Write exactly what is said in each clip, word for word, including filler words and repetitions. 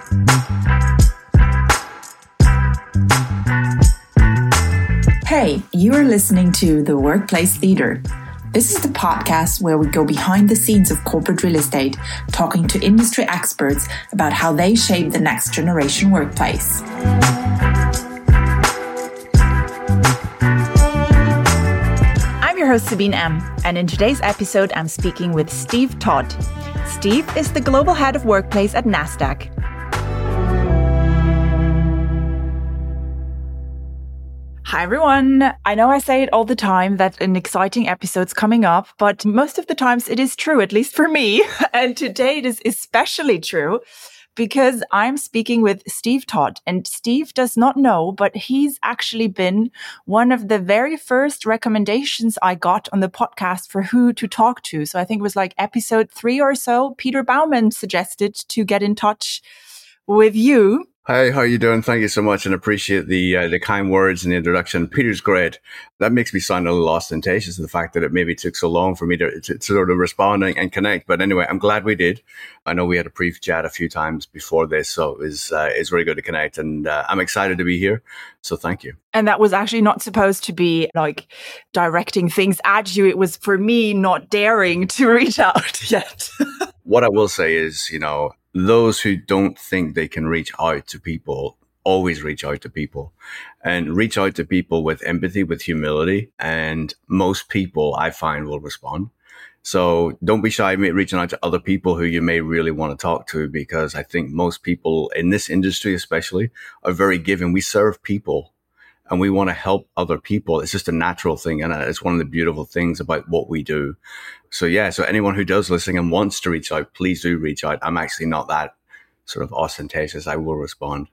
Hey, you are listening to The Workplace Leader. This is the podcast where we go behind the scenes of corporate real estate, talking to industry experts about how they shape the next generation workplace. I'm your host, Sabine M., and in today's episode, I'm speaking with Steve Todd. Steve is the Global Head of Workplace at Nasdaq. Hi, everyone. I know I say it all the time that an exciting episode's coming up, but most of the times it is true, at least for me. And today it is especially true because I'm speaking with Steve Todd. And Steve does not know, but he's actually been one of the very first recommendations I got on the podcast for who to talk to. So I think it was like episode three or so. Peter Baumann suggested to get in touch with you. Hi, how are you doing? Thank you so much and appreciate the uh, the kind words and the introduction. Peter's great. That makes me sound a little ostentatious, the fact that it maybe took so long for me to, to, to sort of respond and, and connect. But anyway, I'm glad we did. I know we had a brief chat a few times before this, so it was, uh, it's really good to connect. And uh, I'm excited to be here, so thank you. And that was actually not supposed to be like directing things at you. It was for me not daring to reach out yet. What I will say is, you know, those who don't think they can reach out to people always reach out to people and reach out to people with empathy, with humility. And most people I find will respond. So don't be shy about reaching out to other people who you may really want to talk to, because I think most people in this industry, especially, are very giving. We serve people and we want to help other people. It's just a natural thing. And it's one of the beautiful things about what we do. So yeah, so anyone who does listen and wants to reach out, please do reach out. I'm actually not that sort of ostentatious. I will respond.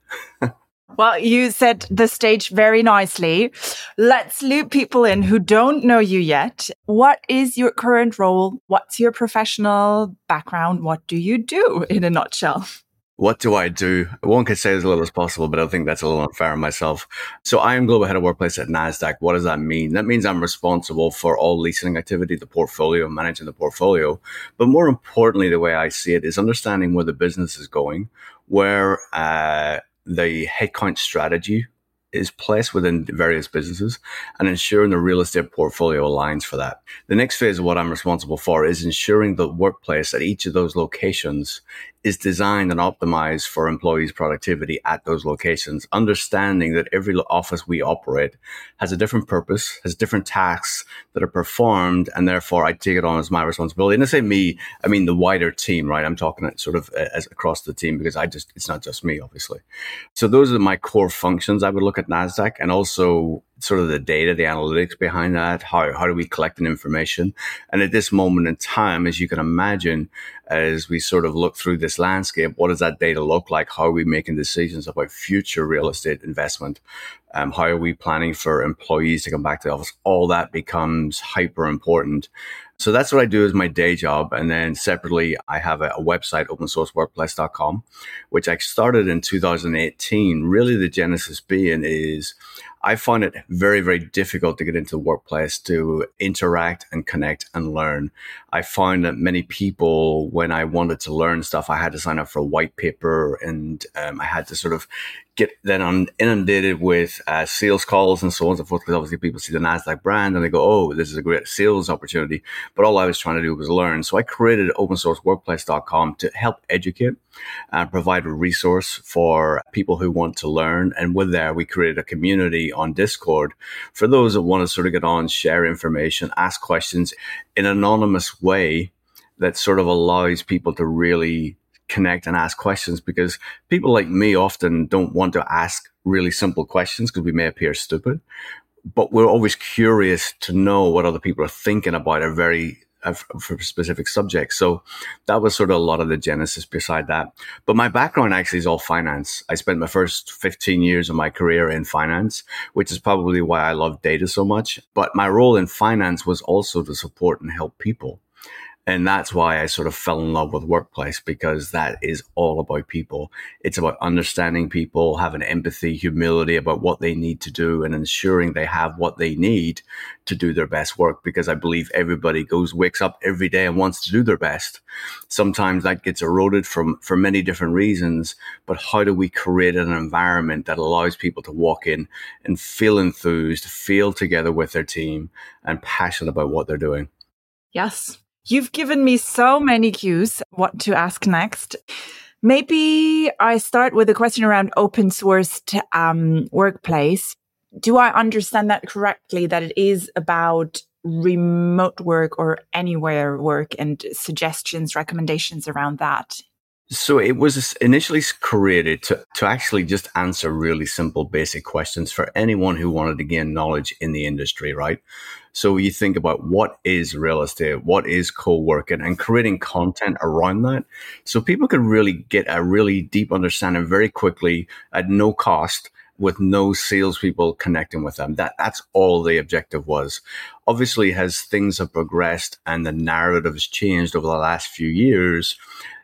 Well, you set the stage very nicely. Let's loop people in who don't know you yet. What is your current role? What's your professional background? What do you do in a nutshell? What do I do? One could say as little as possible, but I think that's a little unfair on myself. So I am Global Head of Workplace at Nasdaq. What does that mean? That means I'm responsible for all leasing activity, the portfolio, managing the portfolio. But more importantly, the way I see it is understanding where the business is going, where uh, the headcount strategy is placed within various businesses, and ensuring the real estate portfolio aligns for that. The next phase of what I'm responsible for is ensuring the workplace at each of those locations is designed and optimized for employees' productivity at those locations, understanding that every office we operate has a different purpose, has different tasks that are performed, and therefore I take it on as my responsibility. And I say me, I mean the wider team, right? I'm talking sort of as across the team, because I just, it's not just me, obviously. So those are my core functions I would look at Nasdaq, and also sort of the data, the analytics behind that. How, how do we collect the information? And at this moment in time, as you can imagine, as we sort of look through this landscape, what does that data look like? How are we making decisions about future real estate investment? Um, how are we planning for employees to come back to the office? All that becomes hyper important. So that's what I do as my day job. And then separately, I have a, a website, open source workplace dot com, which I started in two thousand eighteen. Really, the genesis being is I find it very, very difficult to get into the workplace to interact and connect and learn. I find that many people, when I wanted to learn stuff, I had to sign up for a white paper, and um, I had to sort of get then on inundated with uh, sales calls and so on and so forth, because obviously people see the Nasdaq brand and they go, oh, this is a great sales opportunity. But all I was trying to do was learn. So I created open source workplace dot com to help educate and provide a resource for people who want to learn. And with that, we created a community on Discord for those that want to sort of get on, share information, ask questions in an anonymous way that sort of allows people to really connect and ask questions, because people like me often don't want to ask really simple questions because we may appear stupid, but we're always curious to know what other people are thinking about a very uh, for specific subjects. So that was sort of a lot of the genesis beside that. But my background actually is all finance. I spent my first fifteen years of my career in finance, which is probably why I love data so much. But my role in finance was also to support and help people. And that's why I sort of fell in love with Workplace, because that is all about people. It's about understanding people, having empathy, humility about what they need to do, and ensuring they have what they need to do their best work. Because I believe everybody goes, wakes up every day and wants to do their best. Sometimes that gets eroded from, for many different reasons. But how do we create an environment that allows people to walk in and feel enthused, feel together with their team, and passionate about what they're doing? Yes. You've given me so many cues what to ask next. Maybe I start with a question around open sourced um, Workplace. Do I understand that correctly, that it is about remote work or anywhere work and suggestions, recommendations around that? So it was initially created to, to actually just answer really simple, basic questions for anyone who wanted to gain knowledge in the industry, right? So you think about what is real estate, what is co-working, and creating content around that. So people could really get a really deep understanding very quickly at no cost, with no salespeople connecting with them. That that's all the objective was. Obviously, as things have progressed and the narrative has changed over the last few years,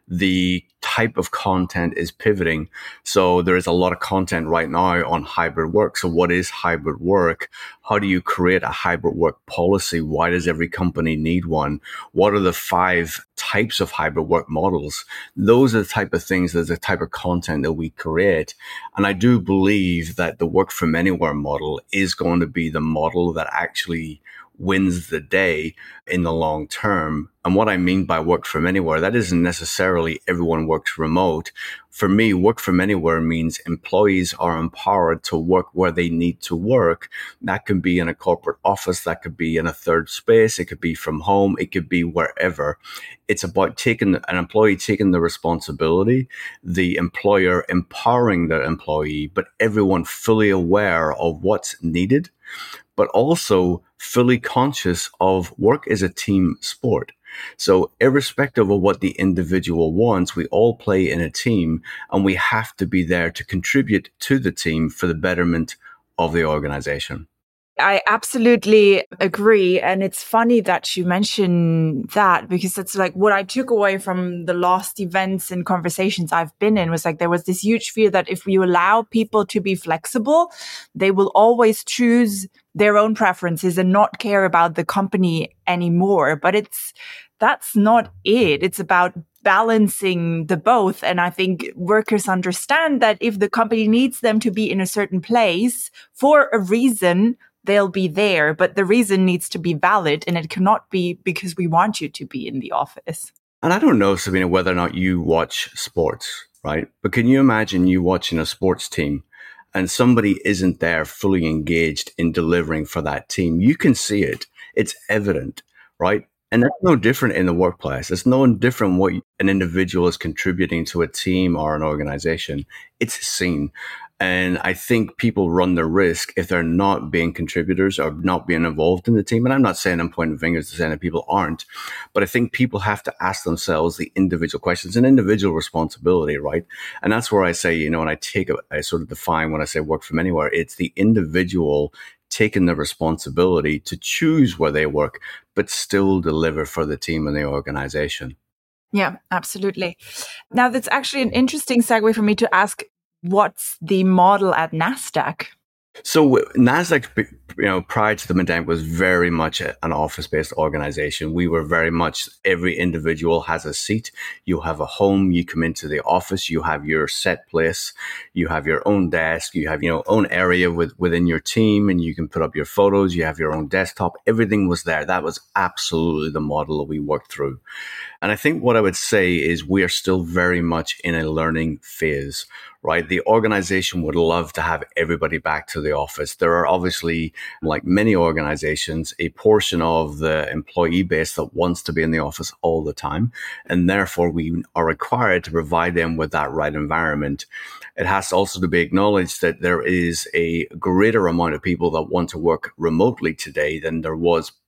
the type of content is pivoting. So there is a lot of content right now on hybrid work. So what is hybrid work? How do you create a hybrid work policy? Why does every company need one? What are the five types of hybrid work models? Those are the type of things, that's the type of content that we create. And I do believe that the work from anywhere model is going to be the model that actually wins the day in the long term. And what I mean by work from anywhere, that isn't necessarily everyone works remote. For me, work from anywhere means employees are empowered to work where they need to work. That can be in a corporate office, that could be in a third space, it could be from home, it could be wherever. It's about taking an employee taking the responsibility, the employer empowering their employee, but everyone fully aware of what's needed, but also fully conscious of work is a team sport. So irrespective of what the individual wants, we all play in a team, and we have to be there to contribute to the team for the betterment of the organization. I absolutely agree. And it's funny that you mention that, because it's like what I took away from the last events and conversations I've been in was like, there was this huge fear that if you allow people to be flexible, they will always choose their own preferences and not care about the company anymore. But it's, that's not it. It's about balancing the both. And I think workers understand that if the company needs them to be in a certain place for a reason, they'll be there, but the reason needs to be valid, and it cannot be because we want you to be in the office. And I don't know, Sabina, whether or not you watch sports, right? But can you imagine you watching a sports team and somebody isn't there fully engaged in delivering for that team? You can see it. It's evident, right? And that's no different in the workplace. It's no different what an individual is contributing to a team or an organization. It's seen. And I think people run the risk if they're not being contributors or not being involved in the team. And I'm not saying I'm pointing fingers to saying that people aren't, but I think people have to ask themselves the individual questions, an individual responsibility, right? And that's where I say, you know, and I take it, I sort of define when I say work from anywhere, it's the individual taking the responsibility to choose where they work, but still deliver for the team and the organization. Yeah, absolutely. Now, that's actually an interesting segue for me to ask, what's the model at NASDAQ? So NASDAQ, you know, prior to the pandemic was very much an office-based organization. We were very much, every individual has a seat. You have a home, you come into the office, you have your set place, you have your own desk, you have, you know, own area with, within your team, and you can put up your photos, you have your own desktop. Everything was there. That was absolutely the model that we worked through. And I think what I would say is we are still very much in a learning phase, right? The organization would love to have everybody back to the office. There are obviously, like many organizations, a portion of the employee base that wants to be in the office all the time. And therefore, we are required to provide them with that right environment. It has also to be acknowledged that there is a greater amount of people that want to work remotely today than there was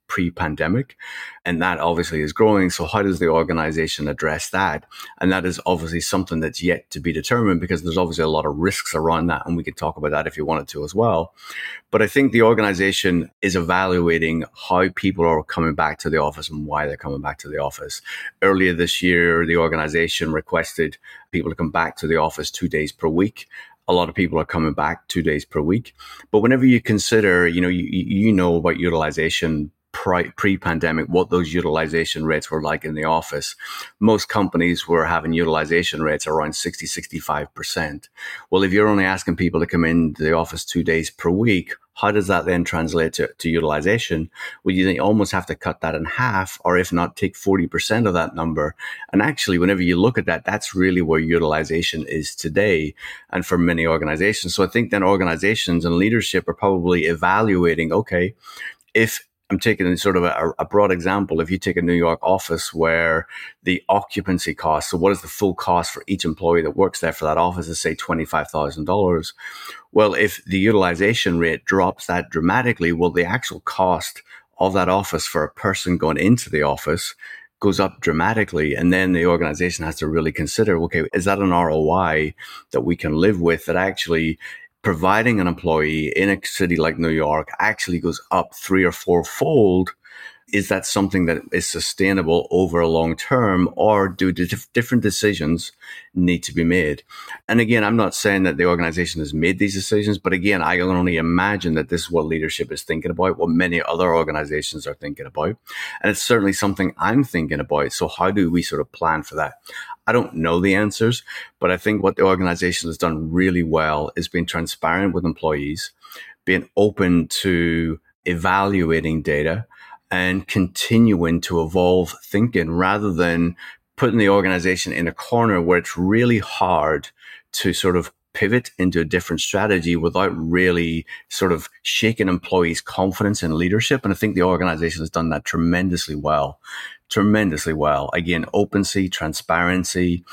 pre-pandemic, and that obviously is growing. So how does the organization address that? And that is obviously something that's yet to be determined, because there's obviously a lot of risks around that, and we can talk about that if you wanted to as well. But I think the organization is evaluating how people are coming back to the office and why they're coming back to the office. Earlier this year, the organization requested people to come back to the office two days per week. A lot of people are coming back two days per week. But whenever you consider, you know, you, you know about utilization pre-pandemic, what those utilization rates were like in the office. Most companies were having utilization rates around sixty, sixty-five percent. Well, if you're only asking people to come into the office two days per week, how does that then translate to, to utilization? Well, you almost have to cut that in half, or if not, take forty percent of that number. And actually, whenever you look at that, that's really where utilization is today, and for many organizations. So I think then organizations and leadership are probably evaluating, okay, if I'm taking sort of a, a broad example. If you take a New York office where the occupancy cost, so what is the full cost for each employee that works there for that office, is say twenty-five thousand dollars. Well, if the utilization rate drops that dramatically, well, the actual cost of that office for a person going into the office goes up dramatically. And then the organization has to really consider, okay, is that an R O I that we can live with, that actually providing an employee in a city like New York actually goes up three or four fold? Is that something that is sustainable over a long term, or do dif- different decisions need to be made? And again, I'm not saying that the organization has made these decisions, but again, I can only imagine that this is what leadership is thinking about, what many other organizations are thinking about. And it's certainly something I'm thinking about. So how do we sort of plan for that? I don't know the answers, but I think what the organization has done really well is being transparent with employees, being open to evaluating data, and continuing to evolve thinking, rather than putting the organization in a corner where it's really hard to sort of pivot into a different strategy without really sort of shaking employees' confidence in leadership. And I think the organization has done that tremendously well, tremendously well. Again, openness, transparency,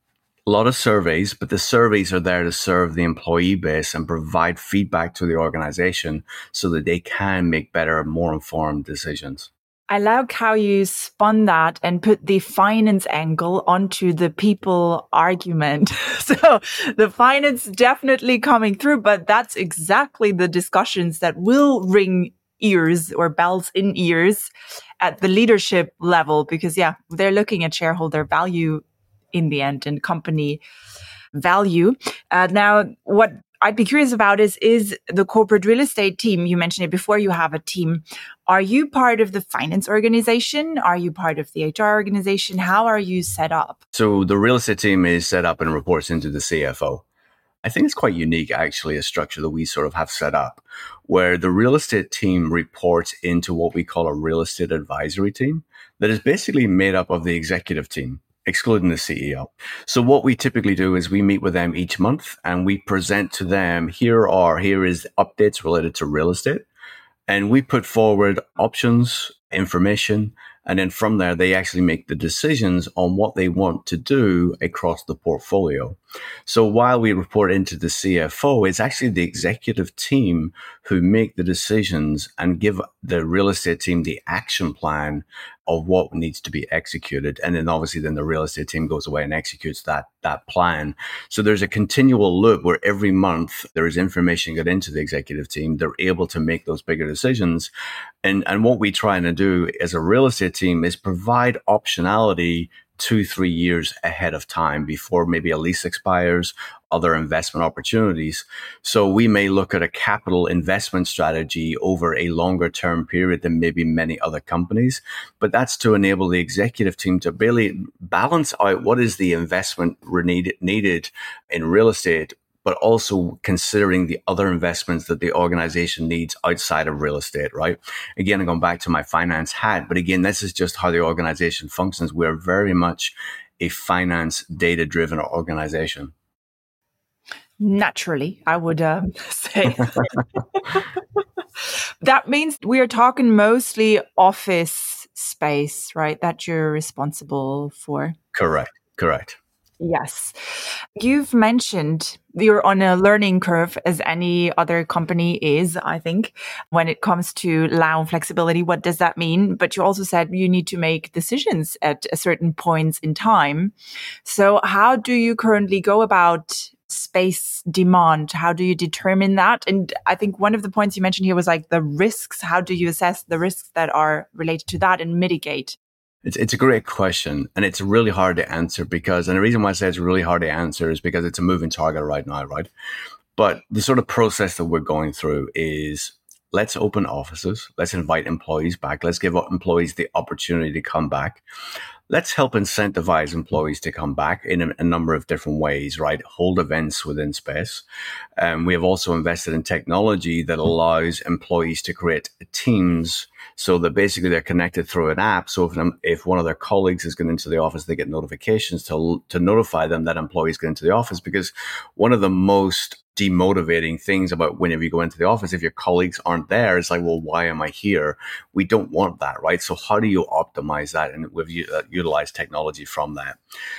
a lot of surveys, but the surveys are there to serve the employee base and provide feedback to the organization so that they can make better, more informed decisions. I like how you spun that and put the finance angle onto the people argument. So the finance definitely coming through, but that's exactly the discussions that will ring ears or bells in ears at the leadership level, because yeah, they're looking at shareholder value in the end and company value. Uh, now, what I'd be curious about is, is the corporate real estate team, you mentioned it before, you have a team. Are you part of the finance organization? Are you part of the H R organization? How are you set up? So the real estate team is set up and reports into the C F O. I think it's quite unique, actually, a structure that we sort of have set up where the real estate team reports into what we call a real estate advisory team that is basically made up of the executive team, excluding the C E O. So what we typically do is we meet with them each month and we present to them, here are, here is updates related to real estate. And we put forward options, information, and then from there, they actually make the decisions on what they want to do across the portfolio. So while we report into the C F O, it's actually the executive team who make the decisions and give the real estate team the action plan of what needs to be executed. And then obviously then the real estate team goes away and executes that, that plan. So there's a continual loop where every month there is information get into the executive team. They're able to make those bigger decisions. And, and what we try to do as a real estate team is provide optionality two, three years ahead of time before maybe a lease expires, other investment opportunities. So we may look at a capital investment strategy over a longer term period than maybe many other companies. But that's to enable the executive team to really balance out what is the investment needed, needed in real estate, but also considering the other investments that the organization needs outside of real estate, right? Again, I'm going back to my finance hat, but again, this is just how the organization functions. We're very much a finance data-driven organization. Naturally, I would uh, say. That means we are talking mostly office space, right? That you're responsible for. Correct, correct. Yes. You've mentioned you're on a learning curve as any other company is, I think, when it comes to allow flexibility. What does that mean? But you also said you need to make decisions at a certain points in time. So how do you currently go about space demand? How do you determine that? And I think one of the points you mentioned here was like the risks. How do you assess the risks that are related to that and mitigate? It's it's a great question, and it's really hard to answer because, and the reason why I say it's really hard to answer is because it's a moving target right now, right? But the sort of process that we're going through is let's open offices, let's invite employees back, let's give employees the opportunity to come back. Let's help incentivize employees to come back in a, a number of different ways, right? Hold events within space. Um, we have also invested in technology that allows employees to create teams so that basically they're connected through an app. So if, if one of their colleagues is going into the office, they get notifications to, to notify them that employees get into the office. Because one of the most demotivating things about whenever you go into the office, if your colleagues aren't there, it's like, well, why am I here? We don't want that, right? So how do you optimize that? And we've uh, utilized technology from that.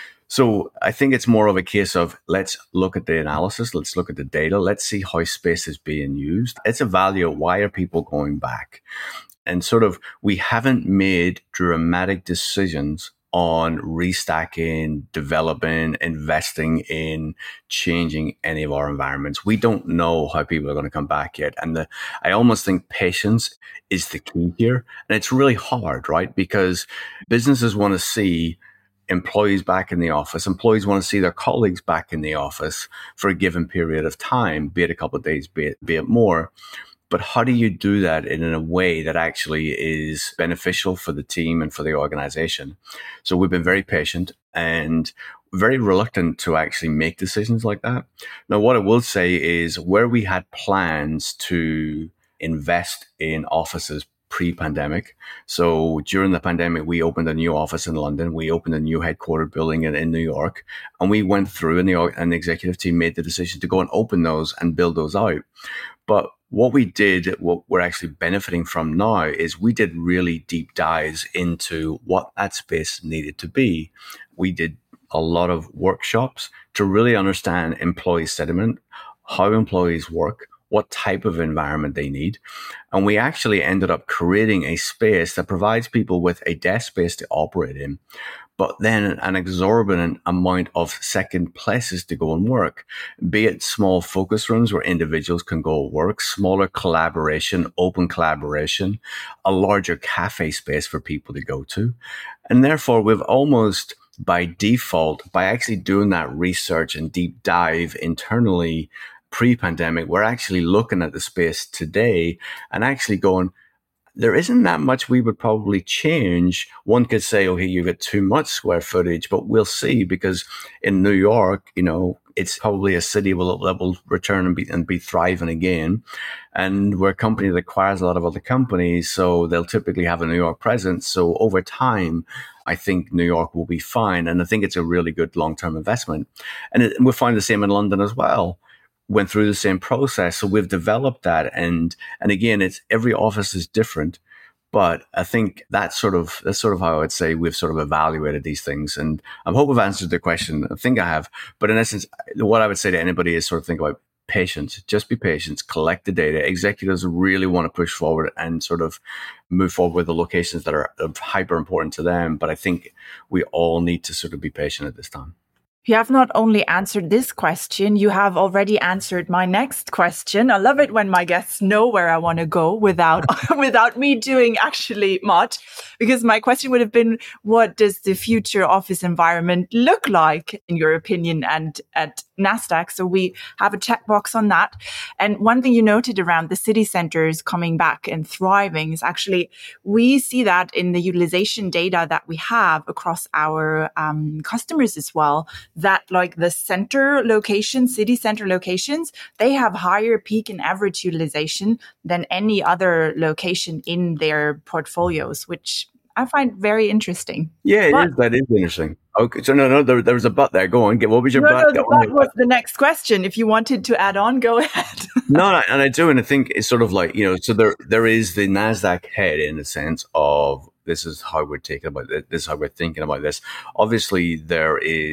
So I think it's more of a case of let's look at the analysis, let's look at the data, let's see how space is being used. Let's evaluate why are people going back? And sort of, we haven't made dramatic decisions on restacking, developing, investing in changing any of our environments. We don't know how people are going to come back yet. And the, I almost think patience is the key here. And it's really hard, right? Because businesses want to see employees back in the office. Employees want to see their colleagues back in the office for a given period of time, be it a couple of days, be it, be it more. But how do you do that in a way that actually is beneficial for the team and for the organization? So we've been very patient and very reluctant to actually make decisions like that. Now, what I will say is where we had plans to invest in offices pre-pandemic. So during the pandemic, we opened a new office in London. We opened a new headquarter building in, in New York. And we went through and the, and the executive team made the decision to go and open those and build those out. But what we did, what we're actually benefiting from now is we did really deep dives into what that space needed to be. We did a lot of workshops to really understand employee sentiment, how employees work, what type of environment they need. And we actually ended up creating a space that provides people with a desk space to operate in, but then an exorbitant amount of second places to go and work, be it small focus rooms where individuals can go work, smaller collaboration, open collaboration, a larger cafe space for people to go to. And therefore, we've almost by default, by actually doing that research and deep dive internally pre-pandemic, we're actually looking at the space today and actually going, there isn't that much we would probably change. One could say, okay, you've got too much square footage, but we'll see, because in New York, you know, it's probably a city will, that will return and be, and be thriving again. And we're a company that acquires a lot of other companies, so they'll typically have a New York presence. So over time, I think New York will be fine. And I think it's a really good long-term investment. And it, we'll find the same in London as well. Went through the same process. So we've developed that. And, and again, it's every office is different, but I think that's sort of, that's sort of how I would say we've sort of evaluated these things. And I hope I've answered the question. I think I have, but in essence, what I would say to anybody is sort of think about patience, just be patient, collect the data. Executives really want to push forward and sort of move forward with the locations that are hyper important to them. But I think we all need to sort of be patient at this time. You have not only answered this question, you have already answered my next question. I love it when my guests know where I want to go without without me doing actually much, because my question would have been, what does the future office environment look like, in your opinion, and at Nasdaq? So we have a checkbox on that. And one thing you noted around the city centers coming back and thriving is actually, we see that in the utilization data that we have across our um, customers as well, that like the center locations, city center locations, they have higher peak and average utilization than any other location in their portfolios, which I find very interesting. Yeah, it but, is. That is interesting. Okay, so no, no, there, there was a but there. Go on. What was your no, but? No, the but was the next question. If you wanted to add on, go ahead. No, and I do, and I think it's sort of like, you know, so there there is the Nasdaq head in the sense of this is how we're taking about this, this is how we're thinking about this. Obviously, there is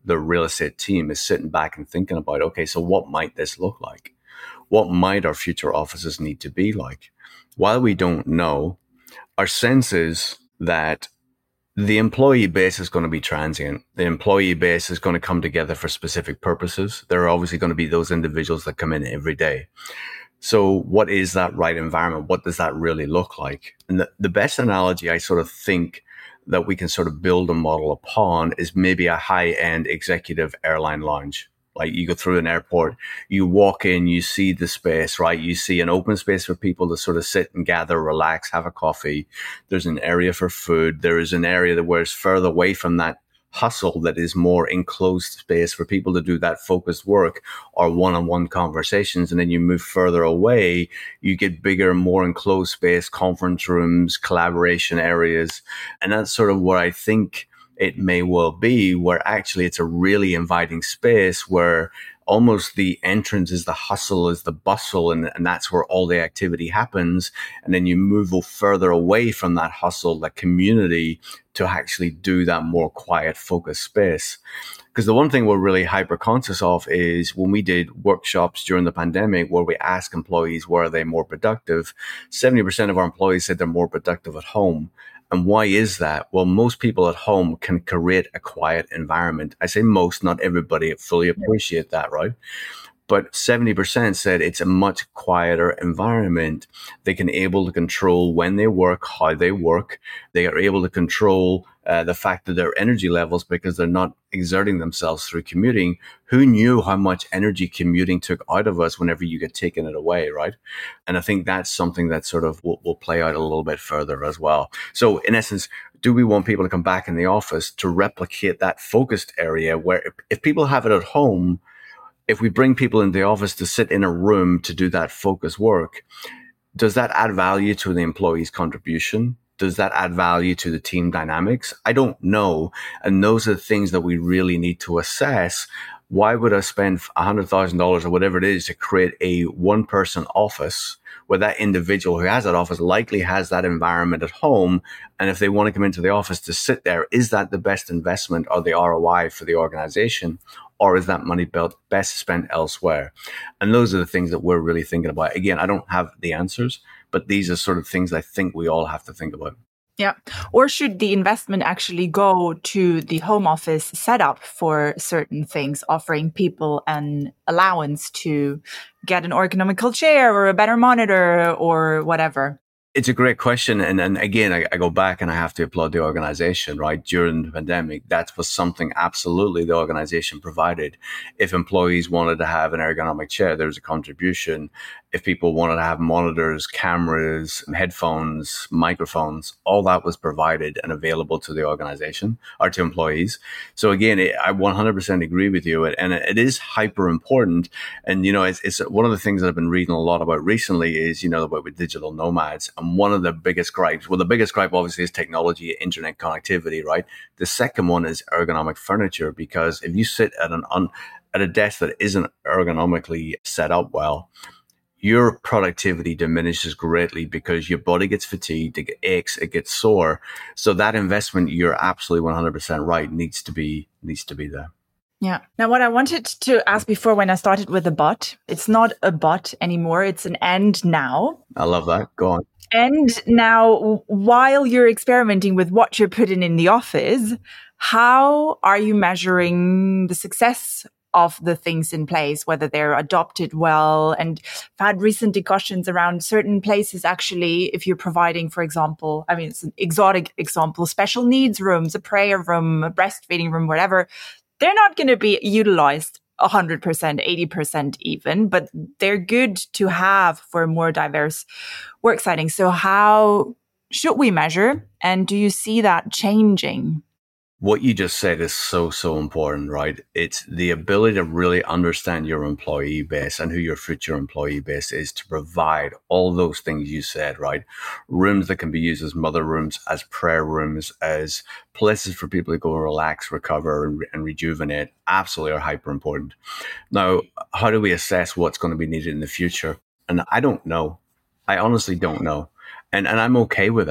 the real estate team is sitting back and thinking about, okay, so what might this look like? What might our future offices need to be like? While we don't know, our sense is that the employee base is going to be transient. The employee base is going to come together for specific purposes. There are obviously going to be those individuals that come in every day. So what is that right environment? What does that really look like? And the, the best analogy I sort of think that we can sort of build a model upon is maybe a high-end executive airline lounge. Like you go through an airport, you walk in, you see the space, right? You see an open space for people to sort of sit and gather, relax, have a coffee. There's an area for food. There is an area that where it's further away from that hustle that is more enclosed space for people to do that focused work or one-on-one conversations. And then you move further away, you get bigger, more enclosed space, conference rooms, collaboration areas. And that's sort of where I think it may well be, where actually it's a really inviting space where almost the entrance is the hustle, is the bustle, and, and that's where all the activity happens. And then you move further away from that hustle, that community, to actually do that more quiet, focused space. Because the one thing we're really hyper conscious of is when we did workshops during the pandemic where we asked employees, were they more productive? seventy percent of our employees said they're more productive at home. And why is that? Well, most people at home can create a quiet environment. I say most, not everybody fully appreciate that, right? But seventy percent said it's a much quieter environment. They can able to control when they work, how they work. They are able to control uh, the fact that their energy levels because they're not exerting themselves through commuting. Who knew how much energy commuting took out of us whenever you get taken it away, right? And I think that's something that sort of will, will play out a little bit further as well. So in essence, do we want people to come back in the office to replicate that focused area where if, if people have it at home, if we bring people into the office to sit in a room to do that focus work, does that add value to the employee's contribution? Does that add value to the team dynamics? I don't know. And those are the things that we really need to assess. Why would I spend one hundred thousand dollars or whatever it is to create a one-person office where that individual who has that office likely has that environment at home? And if they want to come into the office to sit there, is that the best investment or the R O I for the organization? Or is that money best spent elsewhere? And those are the things that we're really thinking about. Again, I don't have the answers, but these are sort of things I think we all have to think about. Yeah. Or should the investment actually go to the home office setup for certain things, offering people an allowance to get an ergonomical chair or a better monitor or whatever? It's a great question. And then again, I, I go back and I have to applaud the organization, right? During the pandemic, that was something absolutely the organization provided. If employees wanted to have an ergonomic chair, there was a contribution. If people wanted to have monitors, cameras, headphones, microphones, all that was provided and available to the organization or to employees. So again, I one hundred percent agree with you. And it is hyper important. And, you know, it's, it's one of the things that I've been reading a lot about recently is, you know, about with digital nomads. And one of the biggest gripes, well, the biggest gripe obviously is technology, internet connectivity, right? The second one is ergonomic furniture, because if you sit at an un, at a desk that isn't ergonomically set up well, your productivity diminishes greatly because your body gets fatigued, it aches, it gets sore. So that investment, you're absolutely one hundred percent right, needs to be needs to be there. Yeah. Now, what I wanted to ask before when I started with the but, it's not a but anymore. It's an and now. I love that. Go on. And now, while you're experimenting with what you're putting in the office, how are you measuring the success of the things in place, whether they're adopted well? And I've had recent discussions around certain places, actually, if you're providing, for example, I mean, it's an exotic example, special needs rooms, a prayer room, a breastfeeding room, whatever, they're not going to be utilized one hundred percent, eighty percent even, but they're good to have for a more diverse work setting. So how should we measure? And do you see that changing? What you just said is so, so important, right? It's the ability to really understand your employee base and who your future employee base is to provide all those things you said, right? Rooms that can be used as mother rooms, as prayer rooms, as places for people to go relax, recover, and, and rejuvenate, absolutely are hyper important. Now, how do we assess what's going to be needed in the future? And I don't know. I honestly don't know. And, and I'm okay with that.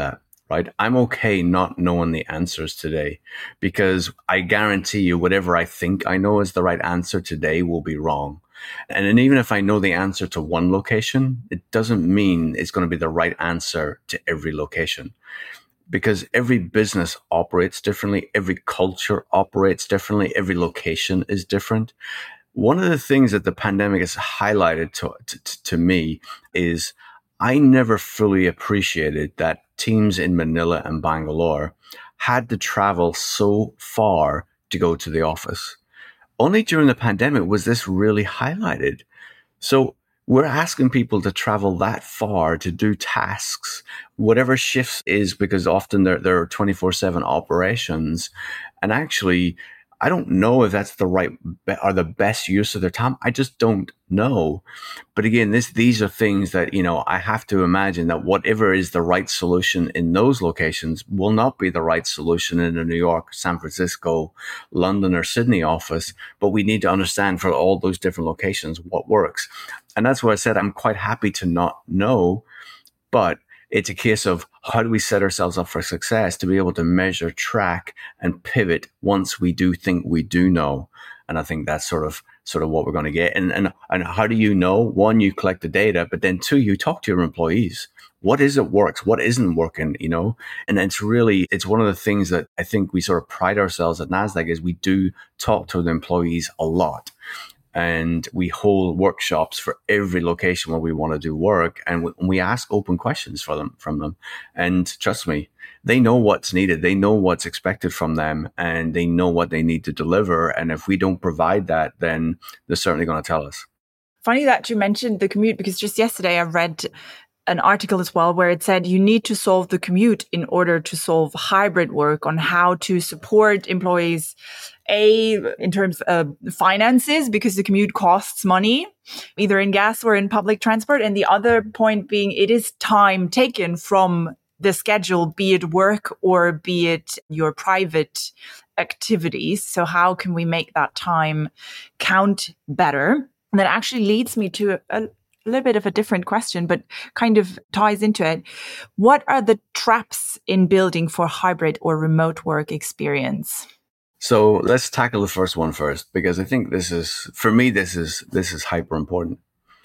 right? I'm okay not knowing the answers today because I guarantee you whatever I think I know is the right answer today will be wrong. And then even if I know the answer to one location, it doesn't mean it's going to be the right answer to every location, because every business operates differently. Every culture operates differently. Every location is different. One of the things that the pandemic has highlighted to, to, to me is I never fully appreciated that teams in Manila and Bangalore had to travel so far to go to the office. Only during the pandemic was this really highlighted. So we're asking people to travel that far to do tasks, whatever shifts is, because often there, there are twenty-four seven operations. And actually, I don't know if that's the right or the best use of their time. I just don't know. But again, this these are things that, you know, I have to imagine that whatever is the right solution in those locations will not be the right solution in a New York, San Francisco, London, or Sydney office. But we need to understand for all those different locations what works. And that's why I said I'm quite happy to not know, but it's a case of how do we set ourselves up for success to be able to measure, track, and pivot once we do think we do know. And I think that's sort of sort of what we're going to get. And and and how do you know? One, you collect the data, but then two, you talk to your employees. What is it works? What isn't working? You know, and it's really it's one of the things that I think we sort of pride ourselves at NASDAQ is we do talk to the employees a lot. And we hold workshops for every location where we want to do work. And we, we ask open questions for them, from them. And trust me, they know what's needed. They know what's expected from them, and they know what they need to deliver. And if we don't provide that, then they're certainly going to tell us. Funny that you mentioned the commute, because just yesterday I read an article as well where it said you need to solve the commute in order to solve hybrid work, on how to support employees, A, in terms of finances, because the commute costs money, either in gas or in public transport. And the other point being, it is time taken from the schedule, be it work or be it your private activities. So how can we make that time count better? And that actually leads me to a, a A little bit of a different question, but kind of ties into it. What are the traps in building for hybrid or remote work experience? So let's tackle the first one first, because I think this is, for me, this is this is hyper important.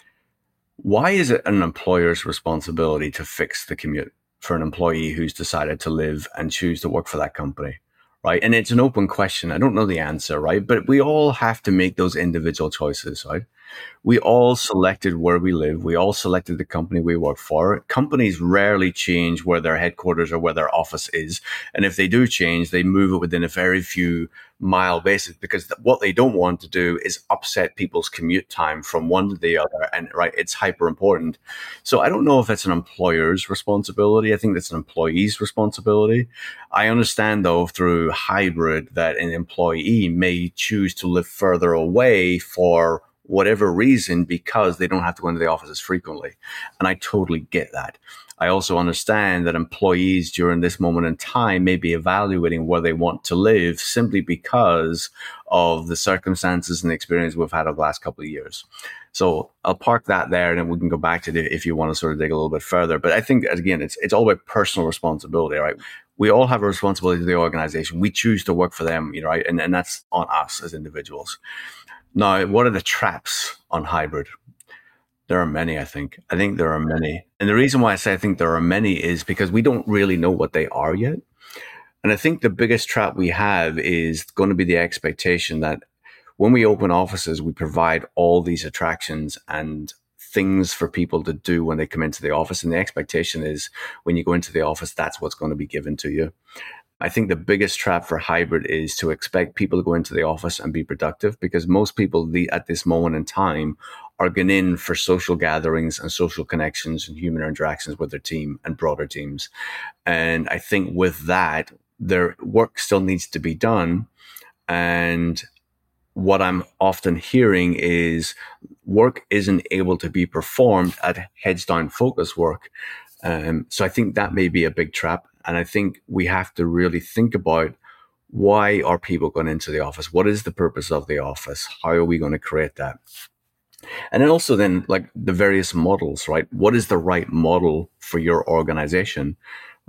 Why is it an employer's responsibility to fix the commute for an employee who's decided to live and choose to work for that company? Right. And it's an open question. I don't know the answer. Right. But we all have to make those individual choices. Right. We all selected where we live. We all selected the company we work for. Companies rarely change where their headquarters or where their office is. And if they do change, they move it within a very few mile basis, because what they don't want to do is upset people's commute time from one to the other. And right, it's hyper important. So I don't know if it's an employer's responsibility. I think that's an employee's responsibility. I understand, though, through hybrid that an employee may choose to live further away for whatever reason, because they don't have to go into the office as frequently. And I totally get that. I also understand that employees during this moment in time may be evaluating where they want to live simply because of the circumstances and the experience we've had over the last couple of years. So I'll park that there, and then we can go back to it if you want to sort of dig a little bit further. But I think, again, it's it's all about personal responsibility, right? We all have a responsibility to the organization. We choose to work for them, you know, right? And, and that's on us as individuals. Now, what are the traps on hybrid? There are many, I think. I think there are many. And the reason why I say I think there are many is because we don't really know what they are yet. And I think the biggest trap we have is going to be the expectation that when we open offices, we provide all these attractions and things for people to do when they come into the office. And the expectation is when you go into the office, that's what's going to be given to you. I think the biggest trap for hybrid is to expect people to go into the office and be productive, because most people the, at this moment in time are going in for social gatherings and social connections and human interactions with their team and broader teams. And I think with that, their work still needs to be done. And what I'm often hearing is work isn't able to be performed at heads down focus work. Um, so I think that may be a big trap. And I think we have to really think about, why are people going into the office? What is the purpose of the office? How are we going to create that? And then also then, like, the various models, right? What is the right model for your organization,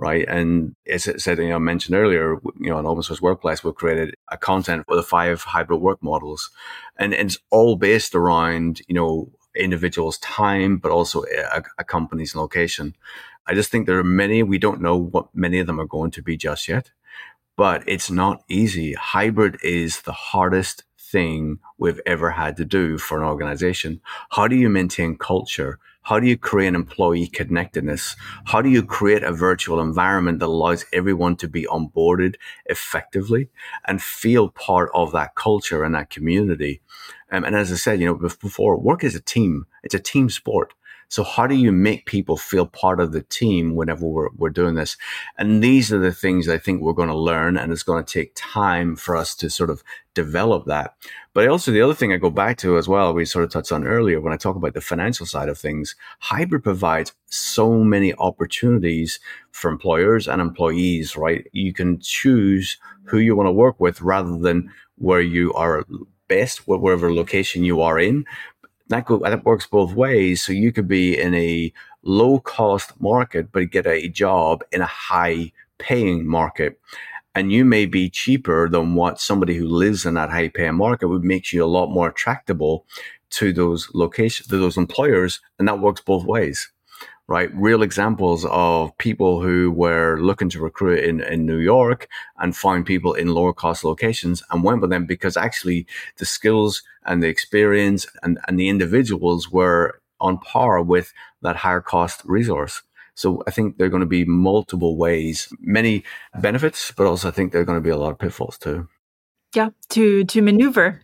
right? And as I said, you know, I mentioned earlier, you know, in Open Source Workplace, we've created a content for the five hybrid work models. And it's all based around, you know, individuals' time, but also a, a company's location. I just think there are many, we don't know what many of them are going to be just yet, but it's not easy. Hybrid is the hardest thing we've ever had to do for an organization. How do you maintain culture? How do you create employee connectedness? How do you create a virtual environment that allows everyone to be onboarded effectively and feel part of that culture and that community? Um, and as I said, you know, before, work is a team. It's a team sport. So how do you make people feel part of the team whenever we're, we're doing this? And these are the things I think we're going to learn, and it's going to take time for us to sort of develop that. But also the other thing I go back to as well, we sort of touched on earlier when I talk about the financial side of things, hybrid provides so many opportunities for employers and employees, right? You can choose who you want to work with rather than where you are best, wherever location you are in. That, go, that works both ways. So you could be in a low cost market, but get a job in a high paying market. And you may be cheaper than what somebody who lives in that high paying market would make you a lot more attractable to those locations, to those employers. And that works both ways, right? Real examples of people who were looking to recruit in, in New York and find people in lower cost locations and went with them because actually the skills and the experience and, and the individuals were on par with that higher cost resource. So I think there are going to be multiple ways, many benefits, but also I think there are going to be a lot of pitfalls too. Yeah, to, to maneuver.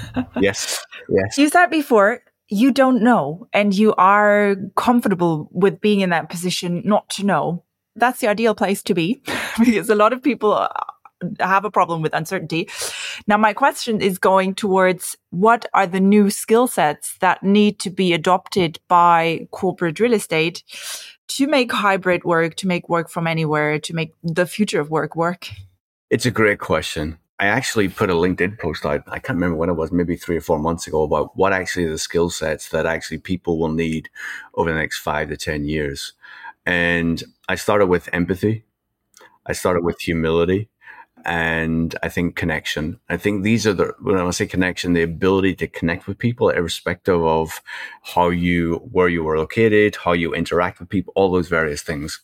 Yes, yes. You said before, you don't know, and you are comfortable with being in that position not to know. That's the ideal place to be because a lot of people have a problem with uncertainty. Now, my question is going towards what are the new skill sets that need to be adopted by corporate real estate to make hybrid work, to make work from anywhere, to make the future of work work? It's a great question. I actually put a LinkedIn post out, I can't remember when it was, maybe three or four months ago, about what actually are the skill sets that actually people will need over the next five to ten years. And I started with empathy. I started with humility. And I think connection. I think these are the, when I say connection, the ability to connect with people irrespective of how you, where you were located, how you interact with people, all those various things.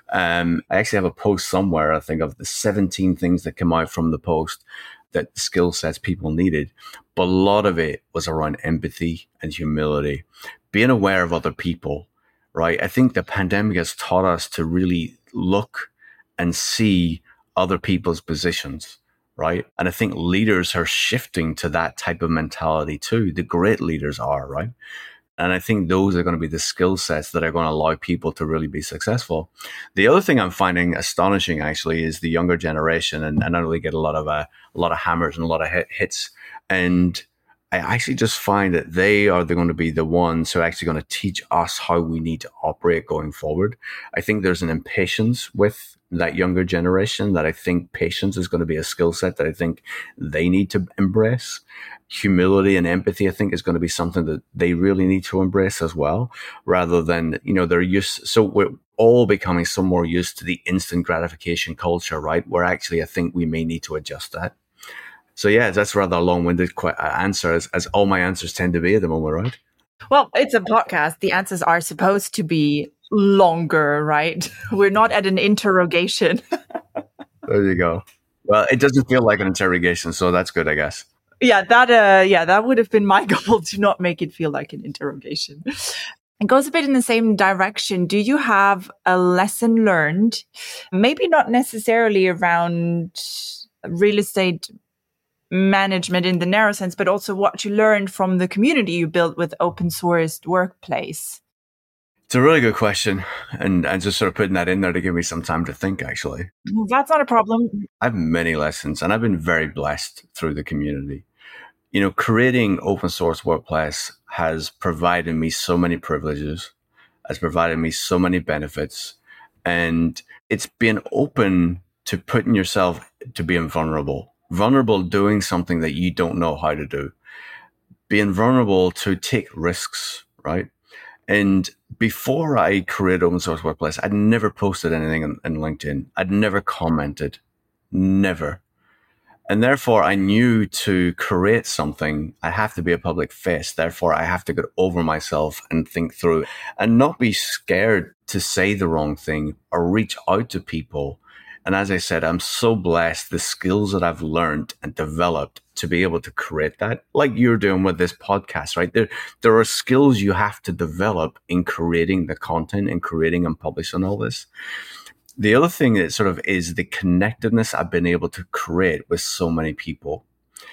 Um, I actually have a post somewhere, I think, of the seventeen things that came out from the post that skill sets people needed. But a lot of it was around empathy and humility, being aware of other people, right? I think the pandemic has taught us to really look and see other people's positions, right? And I think leaders are shifting to that type of mentality too. The great leaders are, right? And I think those are going to be the skill sets that are going to allow people to really be successful. The other thing I'm finding astonishing actually is the younger generation, and, and I really get a lot of uh, a lot of hammers and a lot of hit, hits. And I actually just find that they are going to be the ones who are actually going to teach us how we need to operate going forward. I think there's an impatience with that younger generation that I think patience is going to be a skill set that I think they need to embrace. Humility and empathy, I think, is going to be something that they really need to embrace as well, rather than, you know, they're used. So we're all becoming so more used to the instant gratification culture, right? Where actually I think we may need to adjust that. So yeah, that's rather a long-winded answer, as, as all my answers tend to be at the moment, right? Well, it's a podcast. The answers are supposed to be longer, right? We're not at an interrogation. There you go. Well, it doesn't feel like an interrogation, so that's good, I guess. Yeah, that uh, yeah, that would have been my goal, to not make it feel like an interrogation. It goes a bit in the same direction. Do you have a lesson learned, maybe not necessarily around real estate management in the narrow sense, but also what you learned from the community you built with Open Sourced Workplace? It's a really good question. And I'm just sort of putting that in there to give me some time to think, actually. Well, that's not a problem. I have many lessons, and I've been very blessed through the community. You know, creating Open Source Workplace has provided me so many privileges, has provided me so many benefits, and it's been open to putting yourself to being vulnerable. Vulnerable doing something that you don't know how to do. Being vulnerable to take risks, right? And before I created Open Source Workplace, I'd never posted anything in, in LinkedIn. I'd never commented, never. And therefore, I knew to create something, I have to be a public face. Therefore, I have to get over myself and think through and not be scared to say the wrong thing or reach out to people. And as I said, I'm so blessed the skills that I've learned and developed to be able to create that, like you're doing with this podcast, right? There, there are skills you have to develop in creating the content and creating and publishing all this. The other thing that sort of is the connectedness I've been able to create with so many people.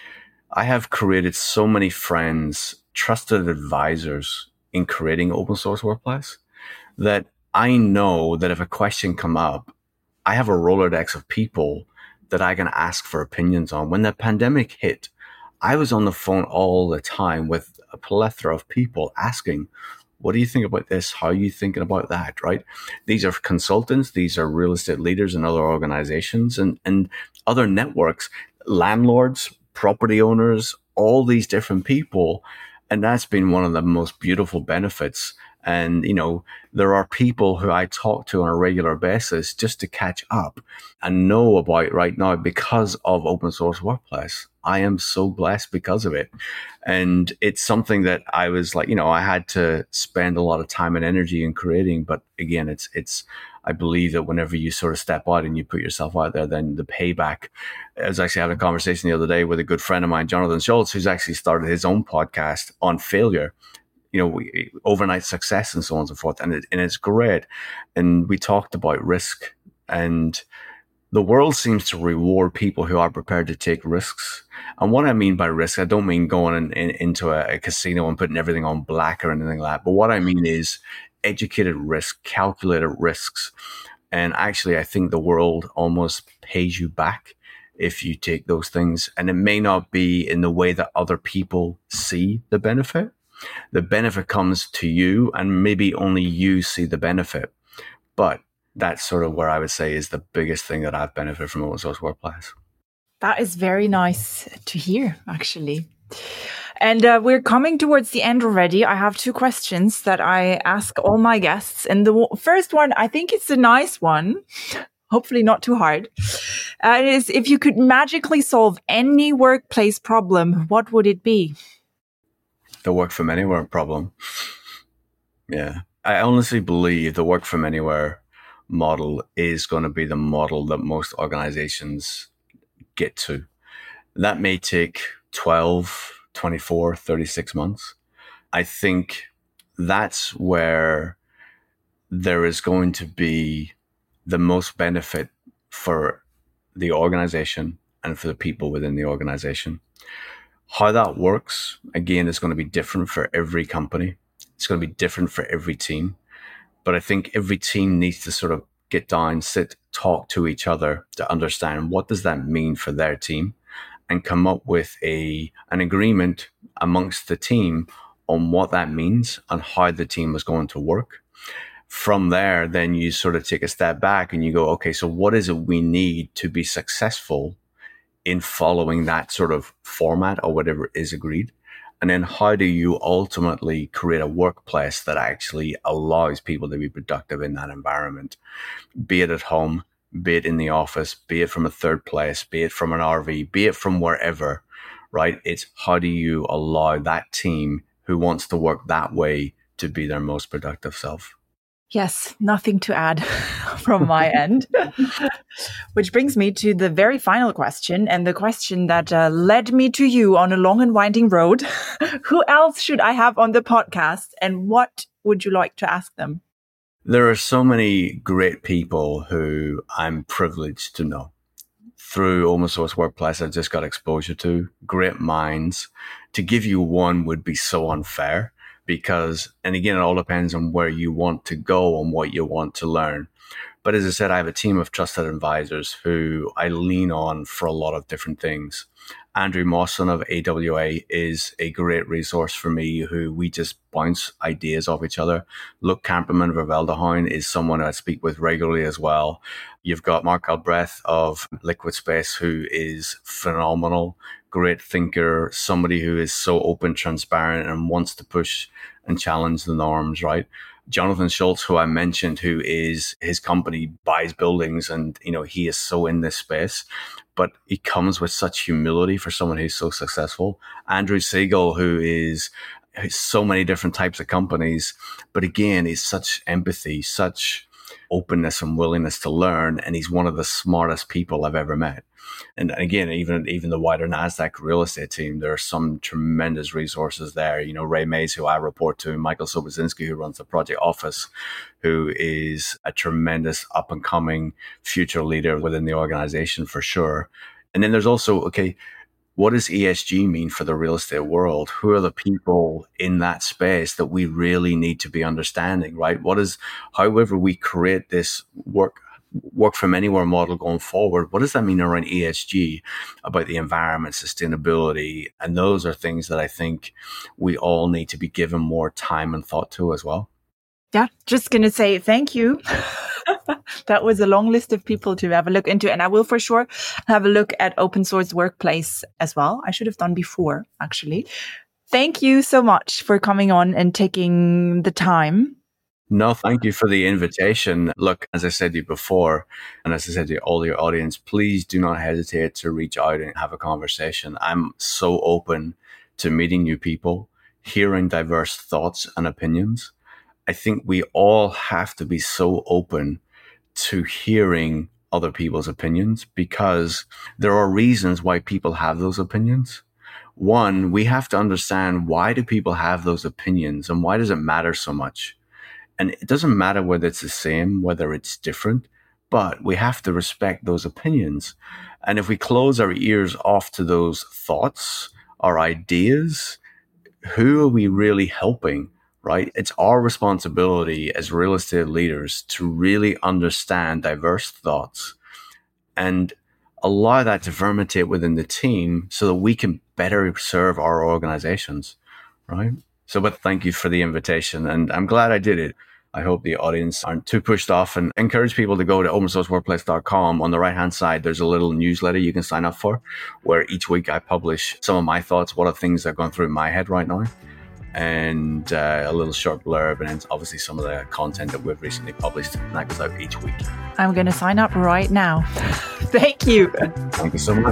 I have created so many friends, trusted advisors in creating Open Source Workplace that I know that if a question come up, I have a Rolodex of people that I can ask for opinions on. When the pandemic hit, I was on the phone all the time with a plethora of people asking, what do you think about this? How are you thinking about that, right? These are consultants. These are real estate leaders and other organizations and, and other networks, landlords, property owners, all these different people. And that's been one of the most beautiful benefits. And, you know, there are people who I talk to on a regular basis just to catch up and know about right now because of Open Source Workplace. I am so blessed because of it. And it's something that I was like, you know, I had to spend a lot of time and energy in creating. But again, it's, it's, I believe that whenever you sort of step out and you put yourself out there, then the payback. I was actually having a conversation the other day with a good friend of mine, Jonathan Schultz, who's actually started his own podcast on failure, you know, overnight success and so on and so forth. And, it, and it's great. And we talked about risk, and the world seems to reward people who are prepared to take risks. And what I mean by risk, I don't mean going in, in, into a, a casino and putting everything on black or anything like that. But what I mean is educated risk, calculated risks. And actually, I think the world almost pays you back if you take those things. And it may not be in the way that other people see the benefit. The benefit comes to you, and maybe only you see the benefit. But that's sort of where I would say is the biggest thing that I've benefited from Open Source Workplace. That is very nice to hear, actually. And uh, we're coming towards the end already. I have two questions that I ask all my guests. And the w- first one, I think it's a nice one, hopefully not too hard. Uh, it is, if you could magically solve any workplace problem, what would it be? The work from anywhere problem. Yeah. I honestly believe the work from anywhere model is going to be the model that most organizations get to. That may take twelve, twenty-four, thirty-six months. I think that's where there is going to be the most benefit for the organization and for the people within the organization. How that works, again, is going to be different for every company. It's going to be different for every team. But I think every team needs to sort of get down, sit, talk to each other to understand what does that mean for their team and come up with a an agreement amongst the team on what that means and how the team is going to work. From there, then you sort of take a step back and you go, okay, so what is it we need to be successful in following that sort of format or whatever is agreed? And then how do you ultimately create a workplace that actually allows people to be productive in that environment, be it at home, be it in the office, be it from a third place, be it from an R V, be it from wherever, right? It's how do you allow that team who wants to work that way to be their most productive self? Yes, nothing to add from my end. Which brings me to the very final question, and the question that uh, led me to you on a long and winding road. Who else should I have on the podcast, and what would you like to ask them? There are so many great people who I'm privileged to know. Through Open Source Workplace, I've just got exposure to great minds. To give you one would be so unfair. Because, and again, it all depends on where you want to go and what you want to learn. But as I said, I have a team of trusted advisors who I lean on for a lot of different things. Andrew Mawson of A W A is a great resource for me, who we just bounce ideas off each other. Luke Camperman of Verveldehoin is someone I speak with regularly as well. You've got Mark Albrecht of Liquid Space, who is phenomenal, great thinker, somebody who is so open, transparent, and wants to push and challenge the norms, right? Jonathan Schultz, who I mentioned, who is, his company buys buildings and, you know, he is so in this space, but he comes with such humility for someone who's so successful. Andrew Siegel, who is so many different types of companies, but again, he's such empathy, such openness and willingness to learn. And he's one of the smartest people I've ever met. And again, even even the wider NASDAQ real estate team, there are some tremendous resources there. You know, Ray Mays, who I report to, Michael Sobozinski, who runs the project office, who is a tremendous up and coming future leader within the organization for sure. And then there's also, okay, what does E S G mean for the real estate world? Who are the people in that space that we really need to be understanding, right? What is, however we create this work, work from anywhere model going forward, what does that mean around E S G, about the environment, sustainability? And those are things that I think we all need to be given more time and thought to as well. Yeah, just going to say thank you. That was a long list of people to have a look into. And I will for sure have a look at Open Source Workplace as well. I should have done before, actually. Thank you so much for coming on and taking the time. No, thank you for the invitation. Look, as I said to you before, and as I said to all your audience, please do not hesitate to reach out and have a conversation. I'm so open to meeting new people, hearing diverse thoughts and opinions. I think we all have to be so open to hearing other people's opinions, because there are reasons why people have those opinions. One, we have to understand, why do people have those opinions and why does it matter so much? And it doesn't matter whether it's the same, whether it's different, but we have to respect those opinions. And if we close our ears off to those thoughts or ideas, who are we really helping? Right? It's our responsibility as real estate leaders to really understand diverse thoughts and allow that to fermentate within the team so that we can better serve our organizations, right? So, but thank you for the invitation, and I'm glad I did it. I hope the audience aren't too pushed off, and encourage people to go to open source workplace dot com. On the right-hand side, there's a little newsletter you can sign up for, where each week I publish some of my thoughts, what are things that are going through my head right now, and uh, a little short blurb, and then obviously some of the content that we've recently published, and that goes out each week. I'm going to sign up right now. Thank you. Thank you so much.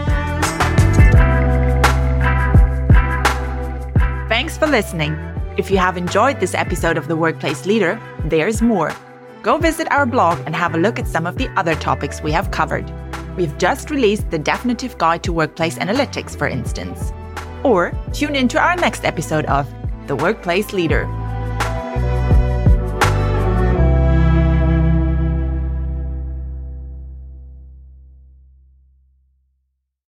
Thanks for listening. If you have enjoyed this episode of The Workplace Leader, there's more. Go visit our blog and have a look at some of the other topics we have covered. We've just released the definitive guide to workplace analytics, for instance. Or tune into our next episode of The Workplace Leader.